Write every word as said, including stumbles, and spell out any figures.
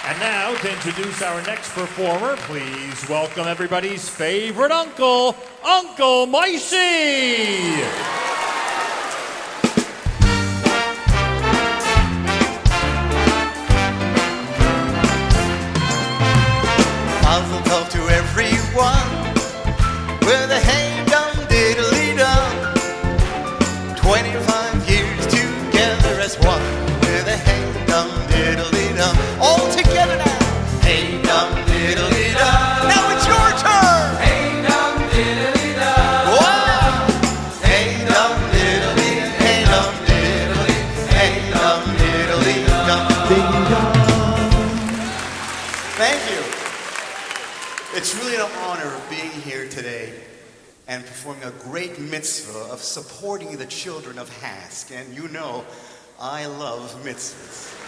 And now, to introduce our next performer, please welcome everybody's favorite uncle, Uncle Micey! Mazel tov to everyone with a hey dum diddly dum. Twenty-five years together as one with a hey dum diddly dum. All together now. Hey dum diddly dum. Now it's your turn. Hey dum diddly dum. Wow. Hey dum diddly, hey dum diddly, hey dum diddly dum. Ding dong. Thank you. It's really an honor being here today and performing a great mitzvah of supporting the children of Hask. And you know, I love mitzvahs.